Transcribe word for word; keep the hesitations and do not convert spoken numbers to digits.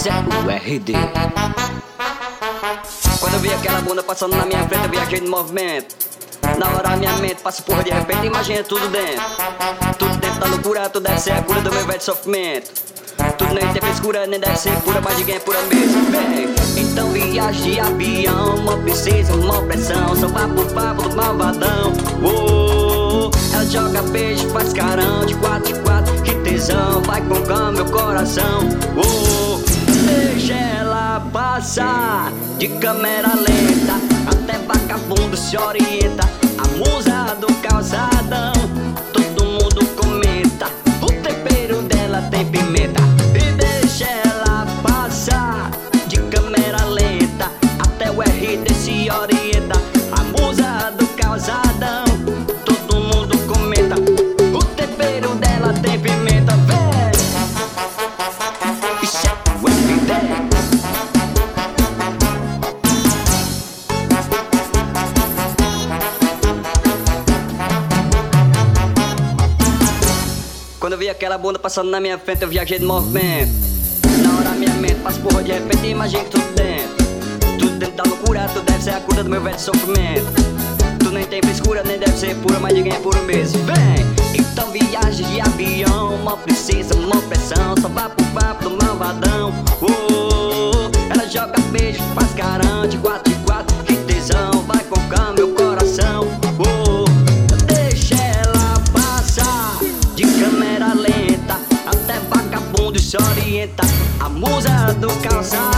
Esse é o R D. Quando eu vi aquela bunda passando na minha frente, eu viajei no movimento. Na hora minha mente passa porra, de repente imagina tudo dentro. Tudo dentro da loucura, tudo deve ser a cura do meu velho sofrimento. Tudo nem tem frescura, nem deve ser pura, mas ninguém é pura mesmo. Bem, então viagem de avião, mó princesa, mó pressão, só papo, papo do malvadão. Oh, ela joga beijo, faz carão, de quatro, de quatro, que tesão, vai com calma meu coração. Oh, deixa ela passar, de câmera lenta, até vagabundo se orienta. A musa do calçadão, todo mundo comenta, o tempero dela tem pimenta. E deixa ela passar, de câmera lenta, até o R D se orienta. A musa do calçadão, todo mundo comenta, o tempero dela tem pimenta. Vem, isso é o R D. Quando eu vi aquela bunda passando na minha frente, eu viajei no movimento. Na hora minha mente passa porra, de repente imagina que tudo dentro. Tudo dentro da loucura, tudo deve ser a cura do meu velho sofrimento. Tu nem tem frescura, nem deve ser pura, mas ninguém é puro mesmo. Vem, então viagem de avião, mó princesa, mó pressão, só papo, papo do malvadão. Oh, ela joga beijo, faz carão, de quatro, de quatro, que tesão, vai com calma meu coração. Oh, deixa ela passar, de câmera lenta, até vagabundo se orienta. A musa do calçado,